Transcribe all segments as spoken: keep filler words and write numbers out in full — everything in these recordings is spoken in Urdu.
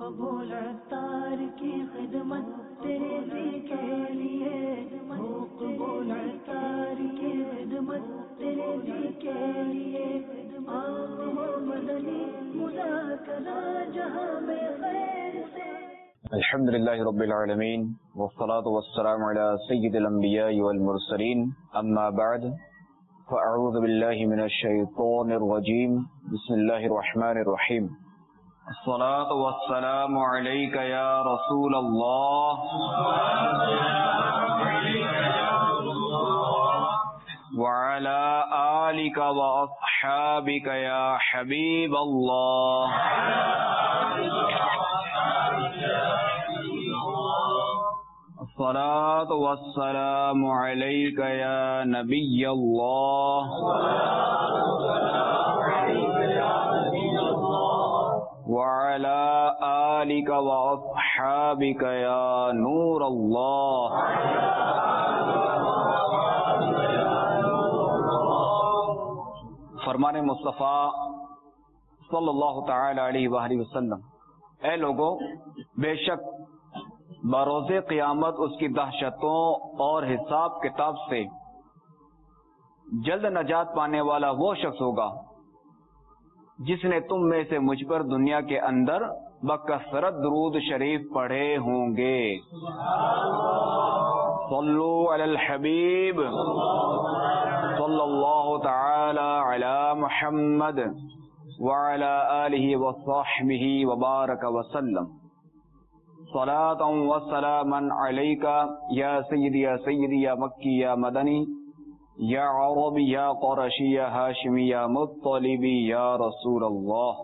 قبول عطار کی خدمت تیرے جی کے لیے، ہو قبول عطار کی خدمت تیرے جی کے لیے، عام ہو مدنی مذاکرہ جہاں میں خیر سے۔ الحمد للہ رب العالمین والصلاة والسلام على سید الانبیاء والمرسلین، اما بعد فاعوذ باللہ من الشیطان الرجیم، بسم اللہ الرحمن الرحیم۔ الصلاة والسلام علیک یا رسول اللہ وعلى آلک واصحابک یا حبیب اللہ۔ الصلاة والسلام علیک یا نبی اللہ وعلى آلک واصحابک یا نور اللہ۔ فرمان مصطفیٰ صلی اللہ تعالی علیہ وآلہ وسلم، اے لوگو، بے شک بروز قیامت اس کی دہشتوں اور حساب کتاب سے جلد نجات پانے والا وہ شخص ہوگا جس نے تم میں سے مجھ پر دنیا کے اندر بکثرت درود شریف پڑھے ہوں گے۔ صلو علی الحبیب صلی اللہ تعالی علی محمد وعلی آلہ وصحبہ وبارک وسلم۔ صلاۃ و سلاما علیک یا سیدی یا سیدی یا مکی یا مدنی یا عربی یا قرشی یا ہاشمی یا مطلبی یا رسول اللہ۔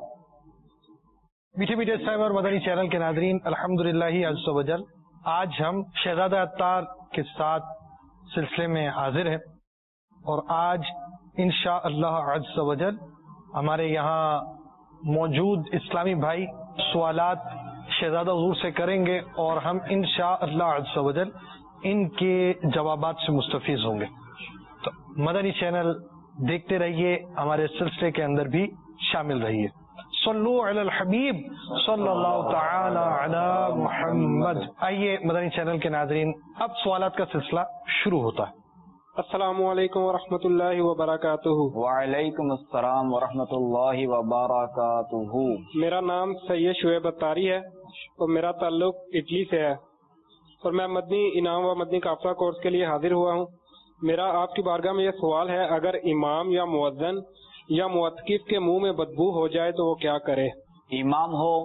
میٹھے میٹھے اسلام اور مدنی چینل کے ناظرین، الحمدللہ عز و جل، آج ہم شہزادہ عطار کے ساتھ سلسلے میں حاضر ہیں، اور آج انشاءاللہ عز و جل ہمارے یہاں موجود اسلامی بھائی سوالات شہزادہ حضور سے کریں گے، اور ہم انشاءاللہ عز و جل ان کے جوابات سے مستفیض ہوں گے۔ تو مدنی چینل دیکھتے رہیے، ہمارے سلسلے کے اندر بھی شامل رہیے۔ صلو علی الحبیب صلی اللہ تعالی علی محمد۔ آئیے مدنی چینل کے ناظرین، اب سوالات کا سلسلہ شروع ہوتا ہے۔ السلام علیکم ورحمۃ اللہ وبرکاتہ۔ وعلیکم السلام ورحمۃ اللہ وبرکاتہ۔ میرا نام سید شعیب عطاری ہے اور میرا تعلق اٹلی سے ہے، اور میں مدنی انعام و مدنی قافلہ کورس کے لیے حاضر ہوا ہوں۔ میرا آپ کی بارگاہ میں یہ سوال ہے، اگر امام یا مؤذن یا معتکف کے منہ میں بدبو ہو جائے تو وہ کیا کرے؟ امام ہو،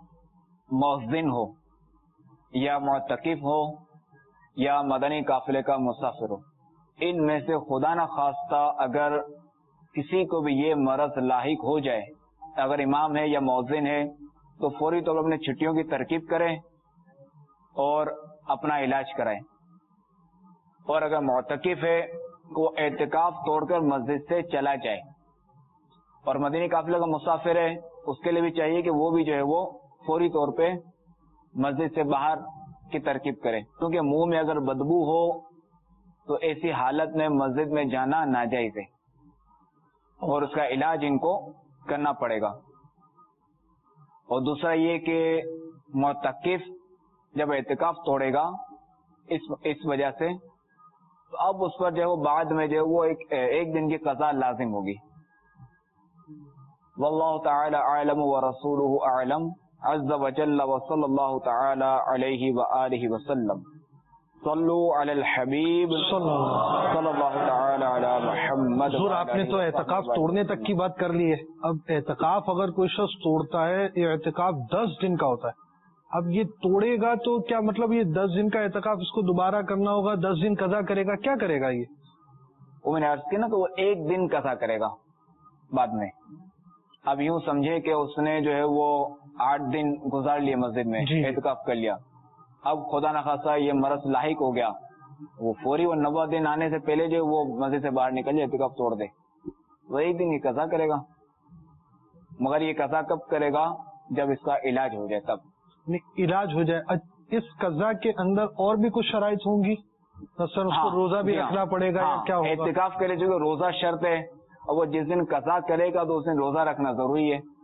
مؤذن ہو، یا معتکف ہو، یا مدنی قافلے کا مسافر ہو، ان میں سے خدا نہ خواستہ اگر کسی کو بھی یہ مرض لاحق ہو جائے، اگر امام ہے یا مؤذن ہے تو فوری طور پر اپنے چھٹیوں کی ترکیب کریں اور اپنا علاج کرائیں، اور اگر معتکف ہے تو وہ اعتکاف توڑ کر مسجد سے چلا جائے، اور مدنی قافلے کا مسافر ہے اس کے لیے بھی چاہیے کہ وہ بھی جو ہے وہ فوری طور پہ مسجد سے باہر کی ترکیب کرے، کیونکہ منہ میں اگر بدبو ہو تو ایسی حالت میں مسجد میں جانا ناجائز ہے، اور اس کا علاج ان کو کرنا پڑے گا۔ اور دوسرا یہ کہ معتکف جب اعتکاف توڑے گا اس اس وجہ سے، تو اب اس پر جو ہے وہ بعد میں جو ہے وہ ایک ایک دن کی قضا لازم ہوگی۔ واللہ تعالی اعلم ورسولہ اعلم عز وجل، وصلی اللہ تعالی علیہ وآلہ وسلم۔ صلو علی الحبیب صلی اللہ تعالی علی محمد۔ حضور، آپ نے تو اعتکاف توڑنے تک کی بات کر لی ہے، اب اعتکاف اگر کوئی شخص توڑتا ہے، یہ اعتکاف دس دن کا ہوتا ہے، اب یہ توڑے گا تو کیا مطلب یہ دس دن کا اعتکاف اس کو دوبارہ کرنا ہوگا، دس دن قضا کرے گا، کیا کرے گا؟ یہ وہ میں نے عرض کی نا کہ وہ ایک دن قضا کرے گا بعد میں۔ اب یوں سمجھے کہ اس نے جو ہے وہ آٹھ دن گزار لیے مسجد میں، اعتکاف کر لیا، اب خدا نخواستہ یہ مرض لاحق ہو گیا، وہ فوری وہ نوے دن آنے سے پہلے جو وہ مسجد سے باہر نکل جائے، اعتکاف توڑ دے، وہ ایک دن یہ قضا کرے گا، مگر یہ قضا کب کرے گا؟ جب اس کا علاج ہو جائے، تب علاج ہو جائے۔ اس قضا کے اندر اور بھی کچھ شرائط ہوں گی، مثلا اس کو روزہ بھی رکھنا پڑے گا یا کیا ہوگا؟ اعتکاف کے لیے جو روزہ شرط ہے، اور وہ جس دن قضا کرے گا تو اس دن روزہ رکھنا ضروری ہے،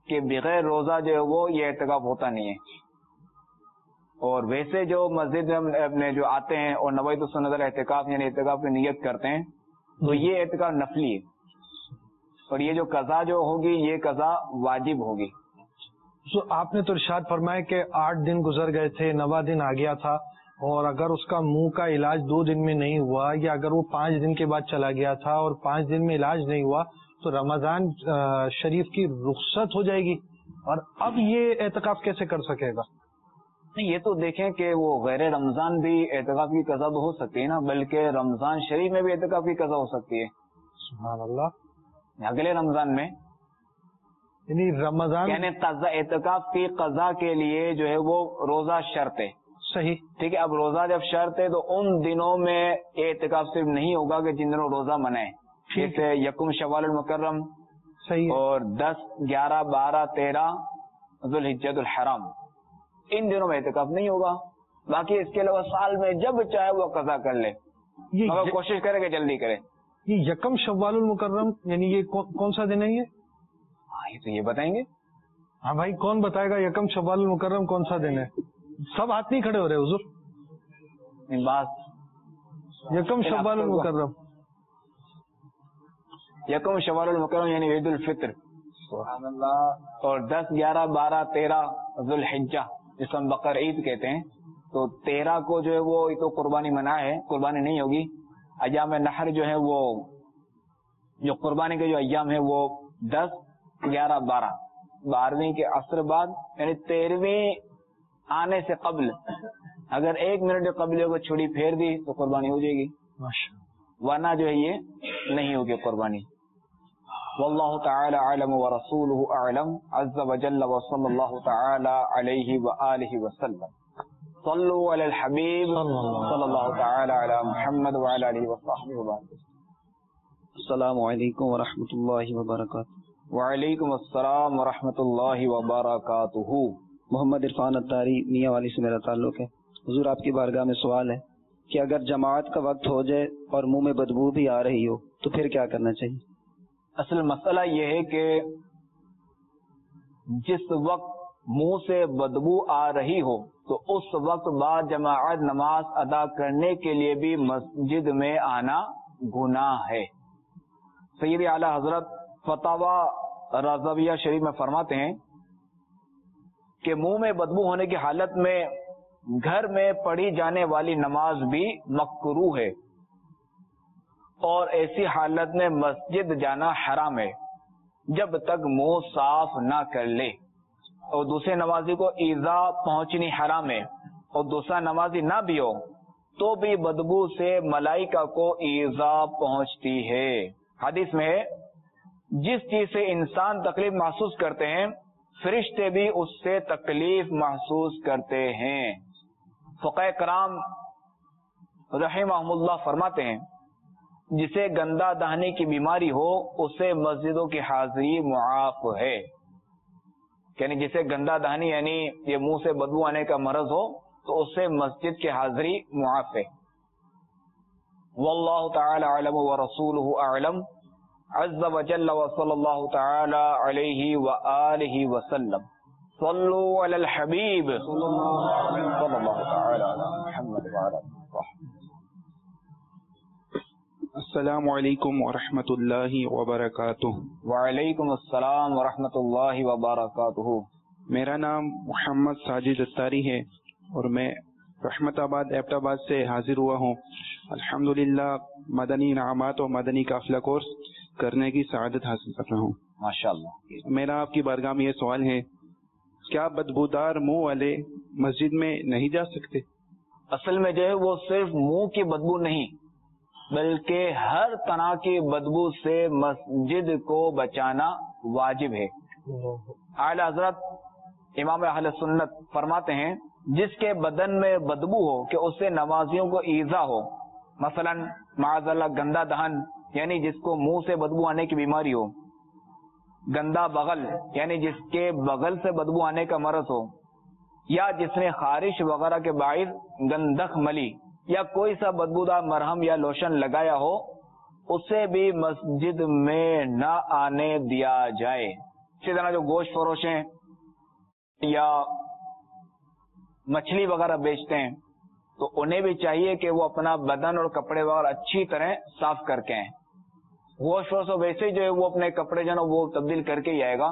کہ بغیر روزہ جو ہے وہ یہ اعتکاف ہوتا نہیں ہے. اور ویسے جو مسجد میں اپنے جو آتے ہیں اور نویت سنت الاعتکاف یعنی اعتکاف کی نیت کرتے ہیں تو یہ اعتکاف نفلی ہے, اور یہ جو قضا جو ہوگی یہ قضا واجب ہوگی. تو آپ نے تو ارشاد فرمایا کہ آٹھ دن گزر گئے تھے, نواں دن آ گیا تھا, اور اگر اس کا منہ کا علاج دو دن میں نہیں ہوا, یا اگر وہ پانچ دن کے بعد چلا گیا تھا اور پانچ دن میں علاج نہیں ہوا, تو رمضان شریف کی رخصت ہو جائے گی, اور اب یہ اعتکاف کیسے کر سکے گا؟ نہیں, یہ تو دیکھیں کہ وہ غیر رمضان بھی اعتکاف کی قضا تو ہو سکتی ہے نا, بلکہ رمضان شریف میں بھی اعتکاف کی قضا ہو سکتی ہے. سبحان اللہ. اگلے رمضان میں یعنی رمضان یعنی اعتکاف کی قضا کے لیے جو ہے وہ روزہ شرط ہے. صحیح, ٹھیک ہے. اب روزہ جب شرط ہے تو ان دنوں میں اعتکاف صرف نہیں ہوگا کہ جن دنوں روزہ منائے, جیسے یکم شوال المکرم, صحیح, اور دس گیارہ بارہ تیرہ ذوالحجۃ الحرام, ان دنوں میں اعتکاف نہیں ہوگا. باقی اس کے علاوہ سال میں جب چاہے وہ قضا کر لے, مگر کوشش کرے کہ جلدی کرے. یہ یکم شوال المکرم یعنی یہ کون سا دن ہے یہ؟ ہاں, یہ تو یہ بتائیں گے. ہاں بھائی, کون بتائے گا یکم شوال المکرم کون سا دن ہے؟ سب ہاتھ نہیں کھڑے ہو رہے حضور. بات یکم شوال المکرم, یکم شوال المکرم یعنی عید الفطر, اور دس گیارہ بارہ تیرہ ذوالحجہ جس ہم بقر عید کہتے ہیں. تو تیرہ کو جو ہے وہ تو قربانی منع ہے, قربانی نہیں ہوگی. ایام نحر جو ہے وہ جو قربانی کے جو ایام ہے وہ دس گیارہ بارہ, بارہویں کے عصر بعد یعنی تیرہویں آنے سے قبل اگر ایک منٹ قبل کو چھڑی پھیر دی تو قربانی ہو جائے گی, ورنہ جو ہے یہ نہیں ہوگی قربانی. واللہ تعالی اعلم ورسولہ اعلم عز وجل وصلی اللہ تعالی علیہ وآلہ وسلم. صلوا علی الحبیب صلی اللہ تعالی علی محمد وعلی آلہ وصحبہ وبارک. السلام علیکم ورحمۃ اللہ وبرکاتہ. وعلیکم السلام ورحمۃ اللہ وبرکاتہ. محمد عرفان اتاری میاں والی سے میرا تعلق ہے. حضور آپ کی بارگاہ میں سوال ہے کہ اگر جماعت کا وقت ہو جائے اور منہ میں بدبو بھی آ رہی ہو تو پھر کیا کرنا چاہیے؟ اصل مسئلہ یہ ہے کہ جس وقت منہ سے بدبو آ رہی ہو تو اس وقت بعد جماعت نماز ادا کرنے کے لیے بھی مسجد میں آنا گناہ ہے. سید اعلی حضرت فتاوی رضویہ شریف میں فرماتے ہیں کہ منہ میں بدبو ہونے کی حالت میں گھر میں پڑھی جانے والی نماز بھی مکروہ ہے, اور ایسی حالت میں مسجد جانا حرام ہے جب تک منہ صاف نہ کر لے. اور دوسرے نمازی کو ایذا پہنچنی حرام ہے, اور دوسرا نمازی نہ بھی ہو تو بھی بدبو سے ملائکہ کو ایذا پہنچتی ہے. حدیث میں ہے جس چیز سے انسان تکلیف محسوس کرتے ہیں فرشتے بھی اس سے تکلیف محسوس کرتے ہیں. فقہ کرام رحمہم اللہ فرماتے ہیں جسے گندا دہانی کی بیماری ہو اسے مسجدوں کی حاضری معاف ہے. یعنی جسے گندا دہانی یعنی یہ منہ سے بدبو آنے کا مرض ہو تو اس سے مسجد کی حاضری معاف ہے. واللہ تعالی اعلم ورسولہ اعلم عز وجل وصلی اللہ تعالی علیہ وآلہ وسلم. صلوا علی الحبیب صلی اللہ تعالی علی محمد وعلی آلہ. السلام علیکم ورحمۃ اللہ وبرکاتہ. وعلیکم السلام ورحمۃ اللہ وبرکاتہ. میرا نام محمد ساجد اتاری ہے اور میں رحمت آباد ایبٹ آباد سے حاضر ہوا ہوں. الحمدللہ مدنی انعامات اور مدنی قافلہ کورس کرنے کی سعادت حاصل کر رہا ہوں. ماشاءاللہ. میرا آپ کی بارگاہ میں یہ سوال ہے کیا بدبودار منہ والے مسجد میں نہیں جا سکتے؟ اصل میں جو ہے وہ صرف منہ کی بدبو نہیں بلکہ ہر طرح کی بدبو سے مسجد کو بچانا واجب ہے. اعلی حضرت امام اہل سنت فرماتے ہیں جس کے بدن میں بدبو ہو کہ اس سے نمازیوں کو ایذا ہو, مثلا معاذ اللہ گندا دہن یعنی جس کو منہ سے بدبو آنے کی بیماری ہو, گندا بغل یعنی جس کے بغل سے بدبو آنے کا مرض ہو, یا جس نے خارش وغیرہ کے باعث گندخ ملی یا کوئی سا بدبودار مرہم یا لوشن لگایا ہو, اسے بھی مسجد میں نہ آنے دیا جائے. اسی طرح جو گوشت فروش ہیں یا مچھلی وغیرہ بیچتے ہیں تو انہیں بھی چاہیے کہ وہ اپنا بدن اور کپڑے وغیرہ اچھی طرح صاف کر کے آئیں. گوشت فروش ویسے ہی جو ہے وہ اپنے کپڑے جو ہے وہ تبدیل کر کے ہی آئے گا,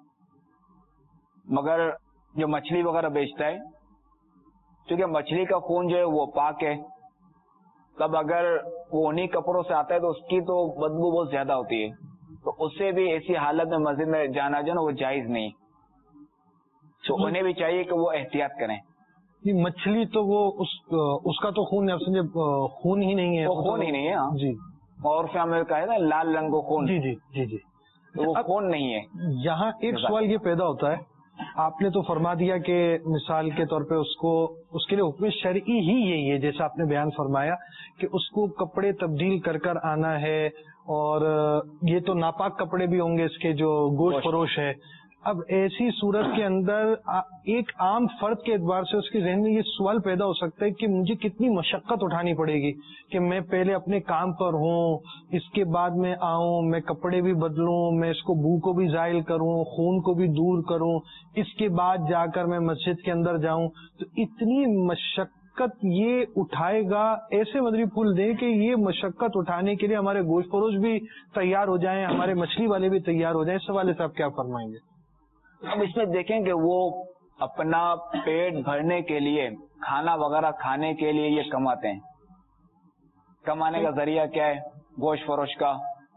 مگر جو مچھلی وغیرہ بیچتا ہے کیونکہ مچھلی کا خون جو ہے وہ پاک ہے, تب اگر وہ انہیں کپڑوں سے آتا ہے تو اس کی تو بدبو بہت زیادہ ہوتی ہے, تو اسے بھی ایسی حالت میں مسجد میں جانا جو ہے وہ جائز نہیں. تو انہیں بھی چاہیے کہ وہ احتیاط کریں. مچھلی تو وہ اس اس کا تو خون آپ سمجھے خون ہی نہیں ہے, وہ خون ہی نہیں ہے. ہاں جی, اور پھر ہمیں کہا ہے نا لال رنگ کو خون, جی جی جی جی تو وہ خون نہیں ہے. یہاں ایک سوال یہ پیدا ہوتا ہے, آپ نے تو فرما دیا کہ مثال کے طور پہ اس کو اس کے لیے حکم شرعی ہی یہی ہے جیسا آپ نے بیان فرمایا کہ اس کو کپڑے تبدیل کر کر آنا ہے, اور یہ تو ناپاک کپڑے بھی ہوں گے اس کے جو گوشت فروش ہے. اب ایسی صورت کے اندر ایک عام فرد کے اعتبار سے اس کے ذہن میں یہ سوال پیدا ہو سکتا ہے کہ مجھے کتنی مشقت اٹھانی پڑے گی کہ میں پہلے اپنے کام پر ہوں, اس کے بعد میں آؤں, میں کپڑے بھی بدلوں, میں اس کو بو کو بھی زائل کروں, خون کو بھی دور کروں, اس کے بعد جا کر میں مسجد کے اندر جاؤں. تو اتنی مشقت یہ اٹھائے گا, ایسے مدری پھول دیں کہ یہ مشقت اٹھانے کے لیے ہمارے گوشت فروش بھی تیار ہو جائیں, ہمارے مچھلی والے بھی تیار ہو جائیں. اس حوالے سے آپ کیا فرمائیں گے؟ اب اس میں دیکھیں کہ وہ اپنا پیٹ بھرنے کے لیے کھانا وغیرہ کھانے کے لیے یہ کماتے ہیں. کمانے کا ذریعہ کیا ہے؟ گوشت فروش کا.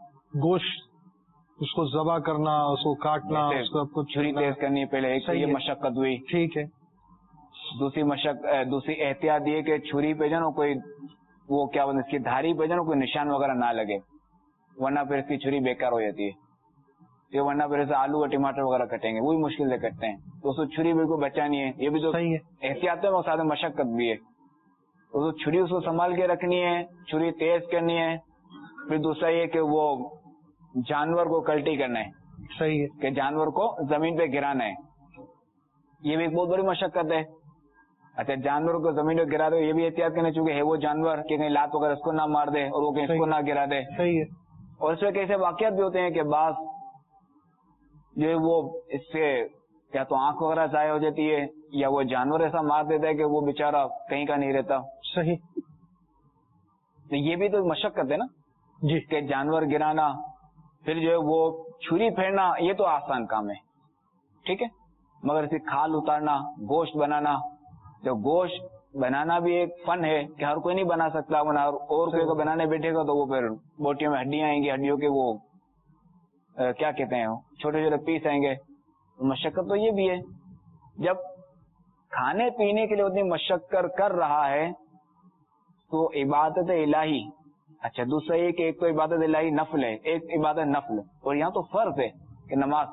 گوشت اس کو ذبح کرنا, اس کو کاٹنا, اس کو چھری تیز کرنی, پہلے ایک یہ مشقت ہوئی. ٹھیک ہے. دوسری مشق دوسری احتیاط یہ کہ چھری پہ جو نا کوئی وہ کیا بولتے اس کی دھاری پہ جو نا کوئی نشان وغیرہ نہ لگے, ورنہ پھر اس کی چھری بیکار ہو جاتی ہے. یہ ورنہ پھر ایسے آلو اور ٹماٹر وغیرہ کٹیں گے, وہ بھی مشکل سے کٹتے ہیں, تو اس کو چھری بھی کو بچانی ہے. یہ بھی تو احتیاط ہے, وہ ساتھ مشقت بھی ہے. تو چھری اس کو سنبھال کے رکھنی ہے, چھری تیز کرنی ہے. پھر دوسرا یہ کہ وہ جانور کو کلٹی کرنا ہے, صحیح ہے, کہ جانور کو زمین پہ گرانا ہے. یہ بھی ایک بہت بڑی مشقت ہے. اچھا, جانور کو زمین پہ گرا دے, یہ بھی احتیاط کرنا, چونکہ ہے وہ جانور کہ کہیں لات وغیرہ اس کو نہ مار دے اور وہ کہیں اس کو نہ گرا دے. صحیح ہے. اور اس میں کیسے واقعات بھی ہوتے ہیں کہ بعض جو ہے وہ اس سے یا تو آنکھ وغیرہ ضائع ہو جاتی ہے, یا وہ جانور ایسا مار دیتا ہے کہ وہ بےچارا کہیں کا نہیں رہتا. صحیح. تو یہ بھی تو مشقت ہے نا جی, کہ جانور گرانا, پھر جو ہے وہ چھری پھیرنا, یہ تو آسان کام ہے, ٹھیک ہے. مگر اسے کھال اتارنا, گوشت بنانا, جو گوشت بنانا بھی ایک فن ہے کہ ہر کوئی نہیں بنا سکتا. اور کوئی کو بنانے بیٹھے گا تو وہ پھر بوٹیوں میں ہڈیاں آئیں گی, ہڈیوں کے وہ کیا کہتے ہیں چھوٹے چھوٹے پیس آئیں گے. مشقت تو یہ بھی ہے. جب کھانے پینے کے لیے اتنی مشقت کر رہا ہے تو عبادت الہی, اچھا دوسرا یہ کہ ایک تو عبادت الہی نفل ہے, ایک عبادت نفل, اور یہاں تو فرض ہے کہ نماز.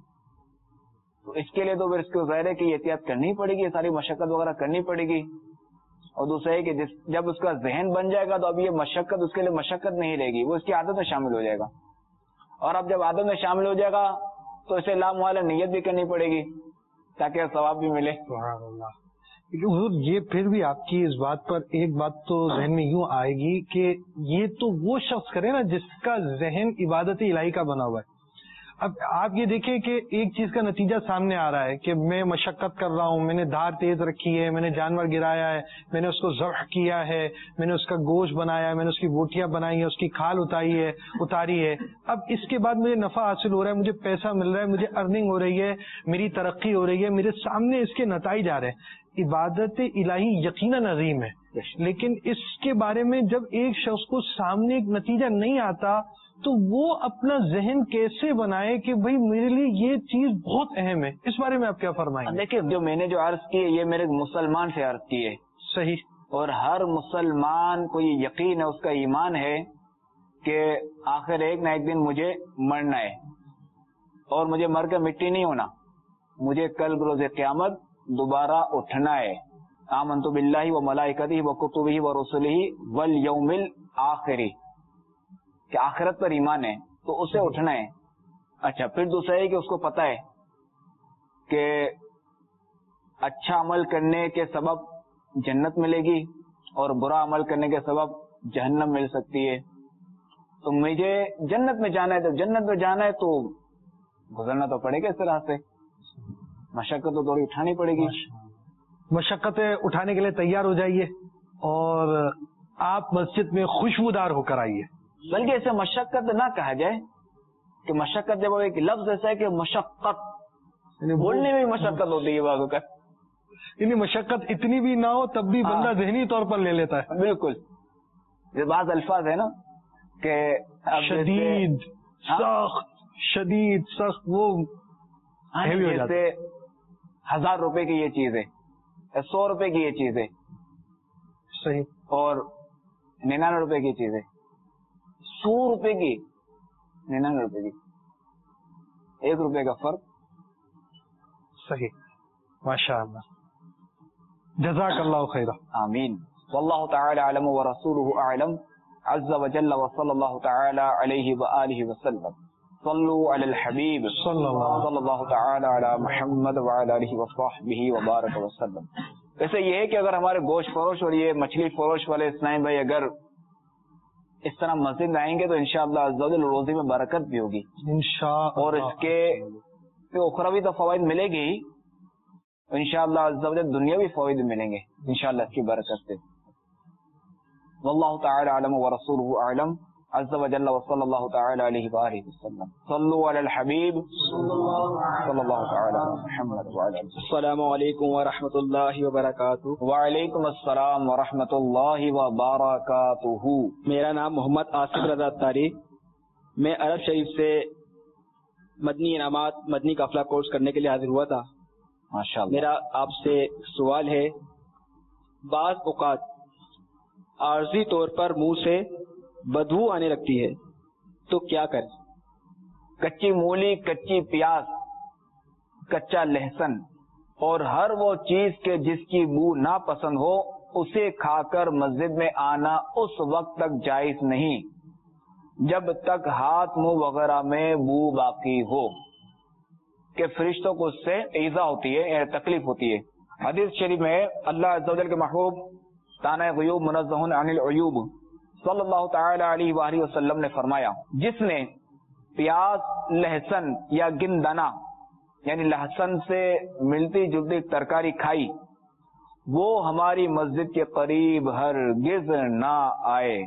تو اس کے لیے تو پھر اس کو ظاہر ہے کہ احتیاط کرنی پڑے گی, ساری مشقت وغیرہ کرنی پڑے گی. اور دوسرا یہ کہ جس جب اس کا ذہن بن جائے گا تو اب یہ مشقت اس کے لیے مشقت نہیں رہے گی, وہ اس کی عادت میں شامل ہو جائے گا. اور اب جب عادت میں شامل ہو جائے گا تو اسے لا محالہ نیت بھی کرنی پڑے گی تاکہ ثواب بھی ملے. سبحان اللہ. حضور یہ پھر بھی آپ کی اس بات پر ایک بات تو ذہن میں یوں آئے گی کہ یہ تو وہ شخص کرے نا جس کا ذہن عبادت الہی کا بنا ہوا ہے. اب آپ یہ دیکھیں کہ ایک چیز کا نتیجہ سامنے آ رہا ہے کہ میں مشقت کر رہا ہوں, میں نے دھار تیز رکھی ہے, میں نے جانور گرایا ہے, میں نے اس کو ذبح کیا ہے, میں نے اس کا گوشت بنایا ہے, میں نے اس کی بوٹیاں بنائی ہیں, اس کی کھال اتاری ہے اتاری ہے اب اس کے بعد مجھے نفع حاصل ہو رہا ہے, مجھے پیسہ مل رہا ہے, مجھے ارننگ ہو رہی ہے, میری ترقی ہو رہی ہے, میرے سامنے اس کے نتائج آ رہے ہیں. عبادت الہی یقیناً عظیم ہے, لیکن اس کے بارے میں جب ایک شخص کو سامنے ایک نتیجہ نہیں آتا تو وہ اپنا ذہن کیسے بنائے کہ بھئی میرے لیے یہ چیز بہت اہم ہے. اس بارے میں آپ کیا فرمائیں گے؟ دیکھیں, جو میں نے جو عرض کی ہے یہ میرے مسلمان سے عرض کی ہے. صحیح. اور ہر مسلمان کو یہ یقین ہے, اس کا ایمان ہے کہ آخر ایک نہ ایک دن مجھے مرنا ہے, اور مجھے مر کے مٹی نہیں ہونا, مجھے کل روز قیامت دوبارہ اٹھنا ہے. آمنت باللہ و ملائکتہ و کتبہ و رسلہ والیوم الآخر, کہ آخرت پر ایمان ہے تو اسے اٹھنا ہے. اچھا, پھر دوسرا ہے کہ اس کو پتا ہے کہ اچھا عمل کرنے کے سبب جنت ملے گی اور برا عمل کرنے کے سبب جہنم مل سکتی ہے. تو مجھے جنت میں جانا ہے, تو جنت میں جانا ہے تو گزرنا تو پڑے گا اس طرح سے, مشقت تو تھوڑی اٹھانی پڑے گی. مشقتیں اٹھانے کے لیے تیار ہو جائیے اور آپ مسجد میں خوشبودار ہو کر آئیے. بلکہ اسے مشقت نہ کہا جائے کہ مشقت جب ایک لفظ ایسا ہے کہ مشقت, بولنے میں مشقت ہوتی ہے بعض اوقات, یعنی مشقت اتنی بھی نہ ہو تب بھی بندہ ذہنی طور پر لے لیتا ہے. بالکل, یہ بعض الفاظ ہے نا کہ شدید سخت, شدید سخت, وہ جیسے ہزار روپے کی یہ چیز ہے, سو روپے کی یہ چیز ہے, صحیح, اور ننانوے روپے کی چیز ہے, سو روپے کی ننانوے روپے کی, ایک روپے کا فرق. صحیح, ماشاء اللہ, جزاک اللہ خیر. آمین. واللہ تعالی اعلم ورسولہ اعلم عز وجل وصلی اللہ تعالی علیہ وآلہ وسلم. صلوا علی الحبیب صلی اللہ تعالی علی محمد وعلی آلہ وصحبہ وبارک وسلم. ویسے یہ ہے کہ اگر ہمارے گوشت فروش اور یہ مچھلی فروش والے اسلام بھائی اگر اس طرح مسجد میں آئیں گے تو انشاءاللہ عز و جل روزی میں برکت بھی ہوگی انشاءاللہ, اور اس کے اخروی تو فوائد ملے گی, انشاءاللہ عز و جل دنیاوی فوائد ملیں گے انشاءاللہ اس کی برکت سے. واللہ تعالی اعلم ورسولہ اعلم عز و جل وصلی اللہ تعالی علیہ وآلہ وسلم. صلوا علی الحبیب صلی اللہ تعالی علی محمد وعلی آلہ. السلام علیکم ورحمۃ اللہ وبرکاتہ. وعلیکم السلام ورحمۃ اللہ وبرکاتہ. میرا نام محمد آصف رضا اتاری, میں عرب شریف سے مدنی انعامات مدنی قافلہ کورس کرنے کے لیے حاضر ہوا تھا. ماشاءاللہ. میرا آپ سے سوال ہے, بعض اوقات عارضی طور پر منہ سے بدبو آنے لگتی ہے تو کیا کریں؟ کچی مولی, کچی پیاز, کچا لہسن اور ہر وہ چیز کے جس کی بو ناپسند ہو اسے کھا کر مسجد میں آنا اس وقت تک جائز نہیں جب تک ہاتھ منہ وغیرہ میں بو باقی ہو, کہ فرشتوں کو اس سے ایذا ہوتی ہے, تکلیف ہوتی ہے. حدیث شریف میں اللہ عز و جل کے محبوب تانا غیوب منزہ عن العیوب صلی اللہ تعالی علیہ وآلہ وسلم نے فرمایا, جس نے پیاز, لہسن یا گندنا یعنی لہسن سے ملتی جلتی ترکاری کھائی وہ ہماری مسجد کے قریب ہرگز نہ آئے.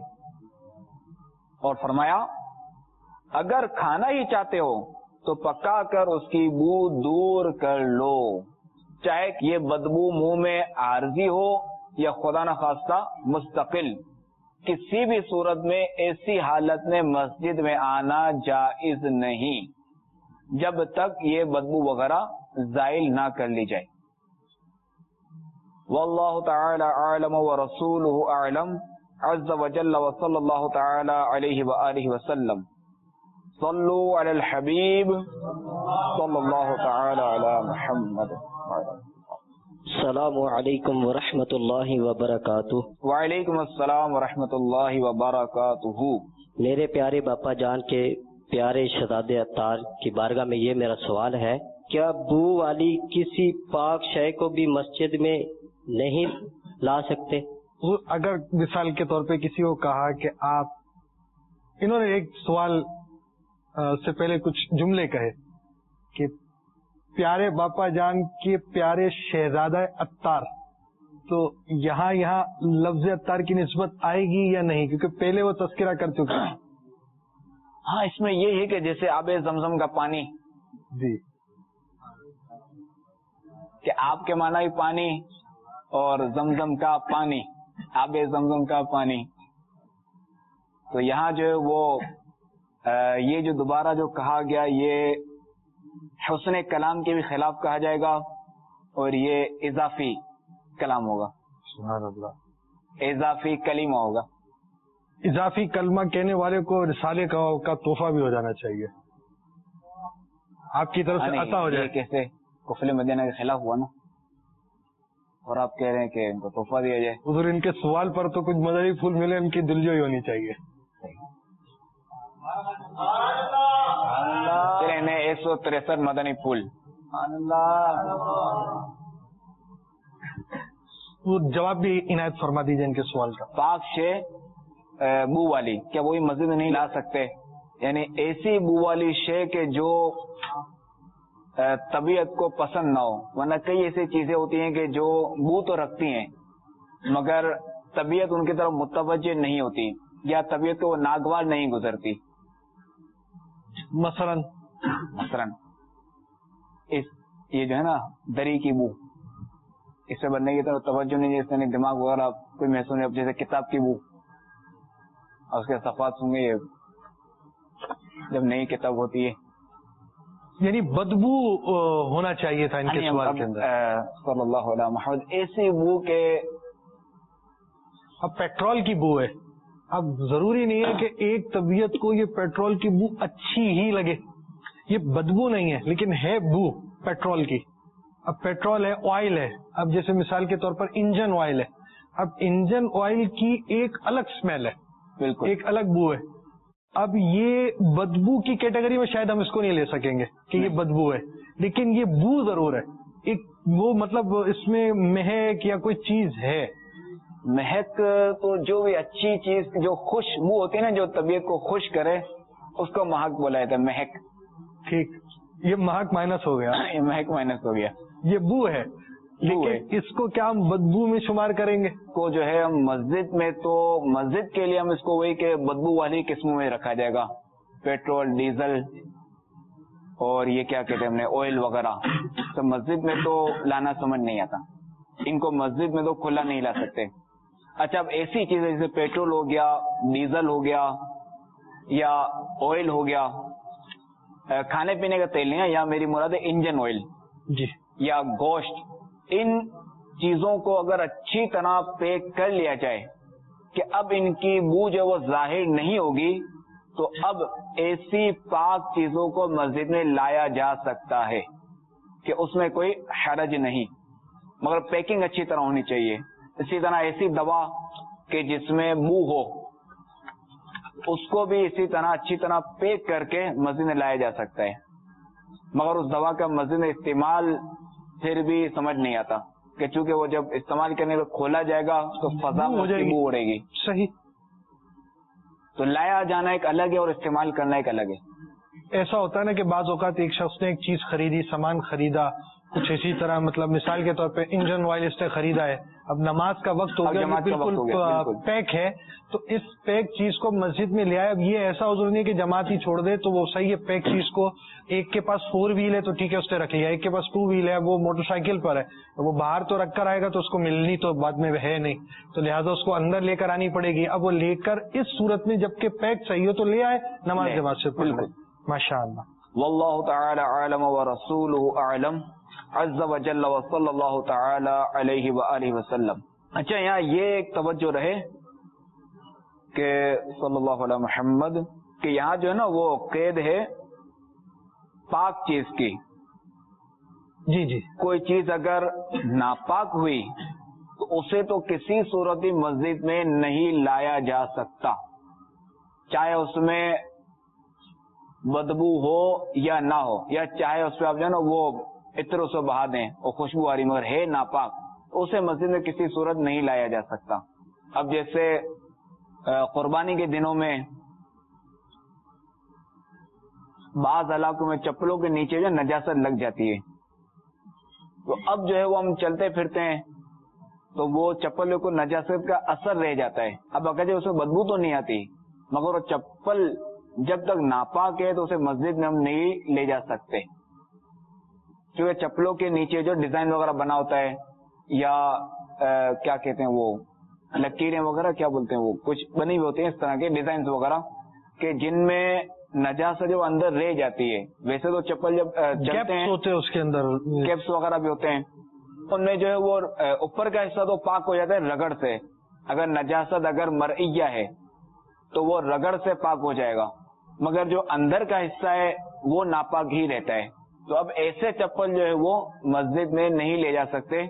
اور فرمایا اگر کھانا ہی چاہتے ہو تو پکا کر اس کی بو دور کر لو, چاہے یہ بدبو منہ میں عارضی ہو یا خدا نخواستہ مستقل, کسی بھی صورت میں ایسی حالت میں مسجد میں آنا جائز نہیں جب تک یہ بدبو وغیرہ زائل نہ کر لی جائے. واللہ تعالی اعلم ورسولہ اعلم عز وجل وصلی اللہ تعالی علیہ وآلہ وسلم. صلوا علی الحبیب صلی اللہ تعالی علی محمد. السلام علیکم ورحمۃ اللہ وبرکاتہ. وعلیکم السلام ورحمۃ اللہ وبرکاتہ. میرے پیارے باپا جان کے پیارے شہزادے عطار کی بارگاہ میں یہ میرا سوال ہے, کیا بو والی کسی پاک شے کو بھی مسجد میں نہیں لا سکتے؟ اگر مثال کے طور پہ کسی کو کہا کہ آپ, انہوں نے ایک سوال سے پہلے کچھ جملے کہے کہ پیارے باپا جان کے پیارے شہزادہ عطار, تو یہاں یہاں لفظ عطار کی نسبت آئے گی یا نہیں, کیونکہ پہلے وہ تذکرہ کر چکے ہیں. ہاں, اس میں یہ ہے کہ جیسے آب زمزم کا پانی, جی, کہ آپ کے معنی بھی پانی اور زمزم کا پانی, آب زمزم کا پانی, تو یہاں جو ہے وہ یہ جو دوبارہ جو کہا گیا یہ حسن کلام کے بھی خلاف کہا جائے گا اور یہ اضافی کلام ہوگا. سبحان اللہ. اضافی کلمہ ہوگا. اضافی کلمہ کہنے والے کو رسالے کا, کا تحفہ بھی ہو جانا چاہیے, آپ کی طرف سے عطا ہو جائے. کیسے کفر مدینہ کے خلاف ہوا نا, اور آپ کہہ رہے ہیں کہ ان کو تحفہ دیا جائے. حضور ان کے سوال پر تو کچھ مدری پھول ملے, ان کی دلجوئی ہونی چاہیے. ایک سو تریسٹھ مدنی پھول. جواب بھی عنایت فرما دیجیے ان کے سوال کا. پاک شے بو والی, کیا وہی مسجد میں نہیں لا سکتے؟ یعنی ایسی بو والی شے کہ جو طبیعت کو پسند نہ ہو، ورنہ کئی ایسی چیزیں ہوتی ہیں کہ جو بو تو رکھتی ہیں مگر طبیعت ان کی طرف متوجہ نہیں ہوتی یا طبیعت کو وہ ناگوار نہیں گزرتی. مثلا مثلا اس یہ جو ہے نا دری کی بو، اس سے بننے کی طرف توجہ نہیں، جیسے دماغ وغیرہ کوئی محسوس نہیں، جیسے کتاب کی بو اور اس کے صفحات ہوں گے جب نئی کتاب ہوتی ہے، یعنی بدبو ہونا چاہیے تھا ان کے سوال کے اندر. صلی اللہ علیہ محمد. ایسی بو کہ اب پیٹرول کی بو ہے، اب ضروری نہیں ہے کہ ایک طبیعت کو یہ پیٹرول کی بو اچھی ہی لگے، یہ بدبو نہیں ہے لیکن ہے بو پیٹرول کی. اب پیٹرول ہے، آئل ہے، اب جیسے مثال کے طور پر انجن آئل ہے، اب انجن آئل کی ایک الگ اسمیل ہے، بالکل ایک الگ بو ہے. اب یہ بدبو کی کیٹیگری میں شاید ہم اس کو نہیں لے سکیں گے کہ یہ بدبو ہے، لیکن یہ بو ضرور ہے. ایک وہ مطلب اس میں مہک یا کوئی چیز ہے. مہک تو جو بھی اچھی چیز جو خوشبو ہوتی ہے نا، جو طبیعت کو خوش کرے اس کو مہک بولا جاتا ہے. مہک. ٹھیک، یہ مہک مائنس ہو گیا، یہ مہک مائنس ہو گیا، یہ بو ہے. لیکن اس کو کیا ہم بدبو میں شمار کریں گے؟ کو جو ہے ہم مسجد میں تو مسجد کے لیے ہم اس کو وہی کہ بدبو والی قسموں میں رکھا جائے گا، پیٹرول، ڈیزل اور یہ کیا کہتے ہیں ہم نے آئل وغیرہ. تو مسجد میں تو لانا سمجھ نہیں آتا، ان کو مسجد میں تو کھلا نہیں لا سکتے. اچھا، اب ایسی چیزیں جیسے پیٹرول ہو گیا، ڈیزل ہو گیا یا آئل ہو گیا، کھانے پینے کا تیل نہیں ہے، یا میری مراد ہے انجن آئل جی یا گوشت، ان چیزوں کو اگر اچھی طرح پیک کر لیا جائے کہ اب ان کی بو جو وہ ظاہر نہیں ہوگی، تو اب ایسی پاک چیزوں کو مسجد میں لایا جا سکتا ہے کہ اس میں کوئی حرج نہیں، مگر پیکنگ اچھی طرح ہونی چاہیے. اسی طرح ایسی دوا کہ جس میں بو ہو، اس کو بھی اسی طرح اچھی طرح پیک کر کے مسجد میں لایا جا سکتا ہے، مگر اس دوا کا مسجد میں استعمال پھر بھی سمجھ نہیں آتا کہ چونکہ وہ جب استعمال کرنے کو کھولا جائے گا تو فضا میں بو اڑے گی. صحیح. تو لایا جانا ایک الگ ہے اور استعمال کرنا ایک الگ ہے. ایسا ہوتا ہے نا کہ بعض اوقات ایک شخص نے ایک چیز خریدی، سامان خریدا، کچھ اسی طرح مطلب مثال کے طور پہ انجن آئل اس نے خریدا ہے، اب نماز کا وقت ہو گیا، بالکل پیک ہے، تو اس پیک چیز کو مسجد میں لے آئے. اب یہ ایسا حضور نہیں کہ جماعت ہی چھوڑ دے تو وہ صحیح ہے، پیک چیز کو ایک کے پاس فور ویل ہے تو ٹھیک ہے اس نے رکھ لیا، ایک کے پاس ٹو ویل ہے وہ موٹر سائیکل پر ہے، وہ باہر تو رکھ کر آئے گا تو اس کو ملنی تو بعد میں ہے نہیں، تو لہٰذا اس کو اندر لے کر آنی پڑے گی. اب وہ لے کر اس صورت میں جبکہ پیک صحیح ہو تو لے آئے، نماز جماعت سے پڑھ لے. ماشاء اللہ. واللہ تعالی اعلم ورسولہ اعلم عز وجل وصلی اللہ تعالی علیہ وآلہ وسلم. اچھا، یہاں یہ ایک توجہ رہے کہ صلی اللہ علیہ محمد کہ یہاں جو ہے نا وہ قید ہے پاک چیز کی. جی جی. کوئی چیز اگر ناپاک ہوئی تو اسے تو کسی صورت مسجد میں نہیں لایا جا سکتا، چاہے اس میں بدبو ہو یا نہ ہو، یا چاہے اس پہ آپ جو ہے نا وہ عطر سے بہا دیں اور خوشبو آ رہی، مگر ہے ناپاک، اسے مسجد میں کسی صورت نہیں لایا جا سکتا. اب جیسے قربانی کے دنوں میں بعض علاقوں میں چپلوں کے نیچے جو نجاست لگ جاتی ہے، تو اب جو ہے وہ ہم چلتے پھرتے ہیں تو وہ چپل کو نجاست کا اثر رہ جاتا ہے. اب اگر اس میں بدبو تو نہیں آتی، مگر وہ چپل جب تک ناپاک ہے تو اسے مسجد میں ہم نہیں لے جا سکتے، کیونکہ چپلوں کے نیچے جو ڈیزائن وغیرہ بنا ہوتا ہے یا آ, کیا کہتے ہیں وہ لکیریں وغیرہ کیا بولتے ہیں، وہ کچھ بنی ہوئی ہوتی ہیں اس طرح کے ڈیزائن وغیرہ کہ جن میں نجاست جو اندر رہ جاتی ہے. ویسے تو چپل جب چلتے ہیں ہوتے ہیں اس کے اندر کیپس وغیرہ بھی ہوتے ہیں، ان میں جو ہے وہ اوپر کا حصہ تو پاک ہو جاتا ہے رگڑ سے، اگر نجاست اگر مرئیہ ہے تو وہ رگڑ سے پاک ہو جائے گا، مگر جو اندر کا حصہ ہے وہ ناپاک ہی رہتا ہے. تو اب ایسے چپل جو ہے وہ مسجد میں نہیں لے جا سکتے